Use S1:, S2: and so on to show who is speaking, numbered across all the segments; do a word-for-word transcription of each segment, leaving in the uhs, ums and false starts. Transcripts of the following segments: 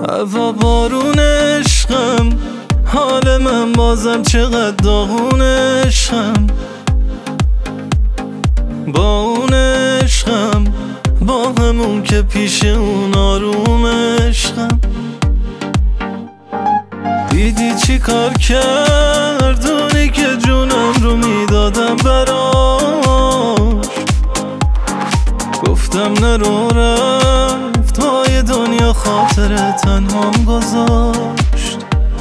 S1: هوا بارون عشقم، حال من بازم چقدر داغون عشقم. با اون عشقم، با همون که پیش اون آروم عشقم. دیدی چی کار کرد اونی که جونم رو میدادم براش. گفتم نرو رفت، وای دنیا خاطر تنهام گذاشت.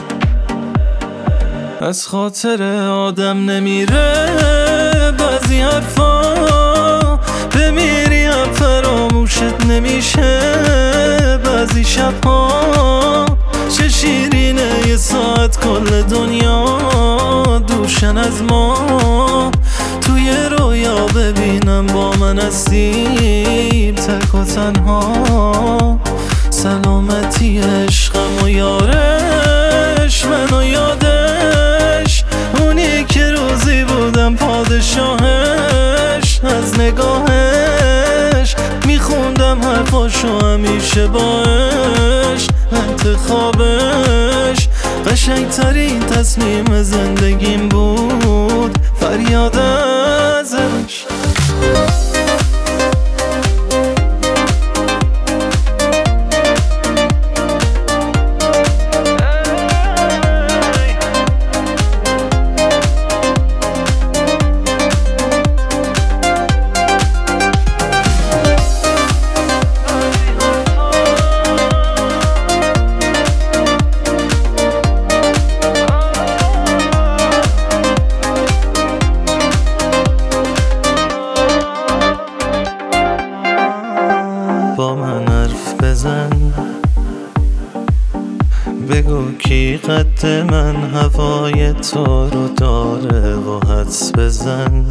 S1: از خاطر آدم نمیره بعضی حرفا، بمیری هم فراموشت نمیشه بعضی شبها. چه شیرینه یه ساعت کل دنیا دوشن از ما. توی رویا ببینم با من هستی تک و تنها. سلامتی عشقم و یارش، منو یادش، اونی که روزی بودم پادشاهش. از نگاهش میخوندم حرفاشو همیشه باش. انتخابش قشنگترین تصمیم زندگیم بود، فریاد ازش. با من حرف بزن، بگو کی قد من هوای تو رو داره و حدس بزن.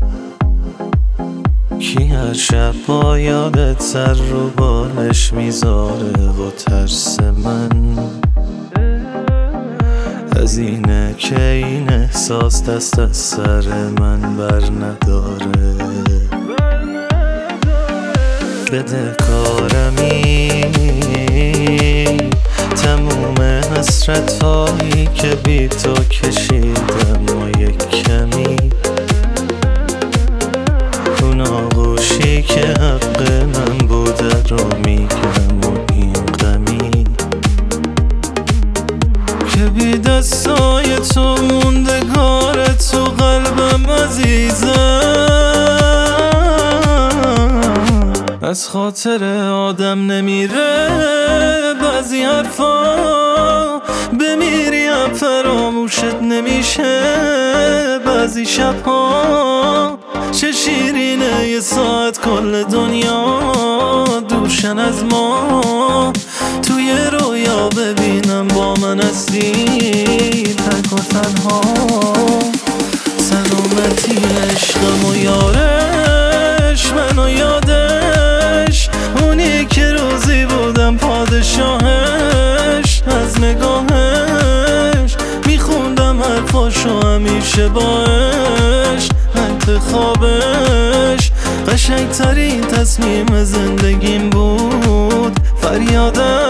S1: کی هر شب با یادت سر رو بالش میذاره و ترس من از اینه که این احساس دست از سر من بر نداره. بده کارمی تموم حسرت هایی که بی تو کشیدم و یک کمی اون آغوشی که حق من بوده رو میگم و این غمی که بی دستای تو موندگار تو قلبم عزیزم. از خاطر آدم نمیره بعضی حرفا، بمیری هم فراموشت نمیشه بعضی شبها. چه شیرینه یه ساعت کل دنیا دوشن از ما. توی رویا ببینم با من هستی تک و تنها. سلامتی عشقم و یارش، منو یادش، اونی که روزی بودم پادشاهش. از نگاهش میخوندم حرفاشو همیشه باش. انتخابش قشنگترین تصمیم زندگیم بود، فریاد